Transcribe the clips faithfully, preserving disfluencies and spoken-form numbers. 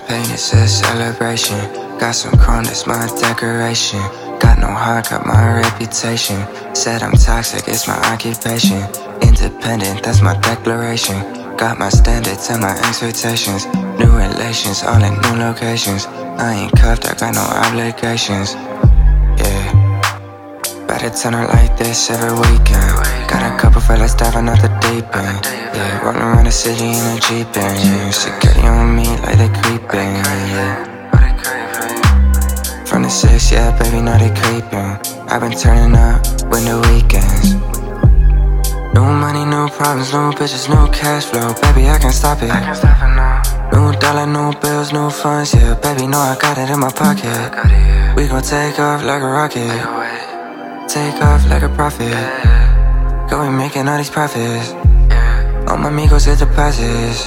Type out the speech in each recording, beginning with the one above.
Champagne, it's a celebration. Got some chrome, that's my decoration. Got no heart, got my reputation. Said I'm toxic, it's my occupation. Independent, that's my declaration. Got my standards and my expectations. New relations, all in new locations. I ain't cuffed, I got no obligations. Yeah, better turn up like this every weekend. Got a couple fellas diving off the deep end. Yeah, rolling around the city in a Jeep and security on me like they creeping. Yeah, from the six, yeah, baby, now they creeping. I've been turning up with the weekends. New money, new problems, new bitches, new cash flow. Baby, I can't stop it. I can't stop it now. New dollar, new bills, new funds, yeah. Baby, know I got it in my pocket. We gon' take off like a rocket. Take off like a profit. Go and making all these profits. All my amigos get deposits.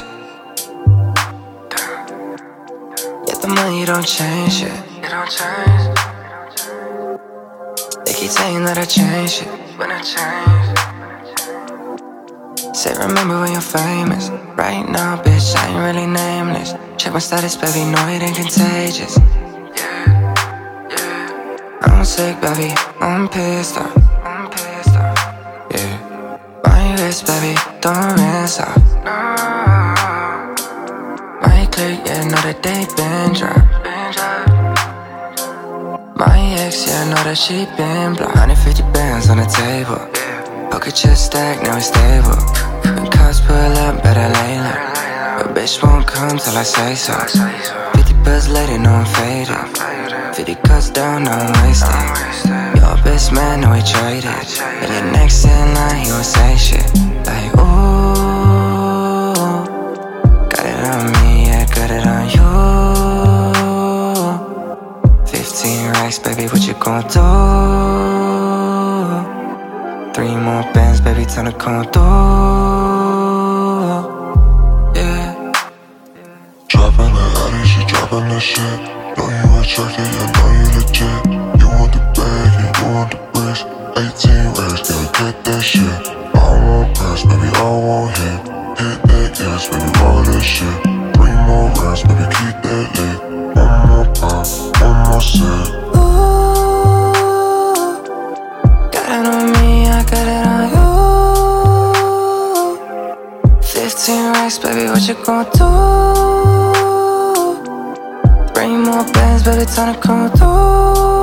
Yet the money don't change it. It don't change. They keep saying that I changed it. When I change. Say remember when you're famous. Right now, bitch, I ain't really nameless. Check my status, baby, know it ain't contagious. Yeah, yeah. I'm sick, baby, I'm pissed off. I'm pissed off. Yeah. My wrist, baby, don't rinse off. No. My clique, yeah, know that they been dropped. Been dropped. My ex, yeah, know that she been blocked. one hundred fifty bands on the table. Pocket chest stack, now it's stable. When cops pull up, better lay low. A bitch won't come till I say so. Fifty bills later, no I'm faded. Fifty cuts down, no I'm wasted. Your best man, no we traded. And your next in line, he won't say shit. Like, ooh, got it on me, yeah, got it on you. Fifteen racks, baby, what you gon' do? Three more bands, baby, time to come through. Yeah. Dropping the Addy, she dropping the shit. Know you attracted, I know you legit. You want the bag, and you want the bricks. Eighteen racks, gotta get that shit. I want press, baby, I want hit. Hit that gas, baby, roll that shit. Three more racks, baby, keep that lit. One more pop, one more sip. Got it on you. Fifteen racks, baby, what you gon' do? Three more bands, baby, time to come through.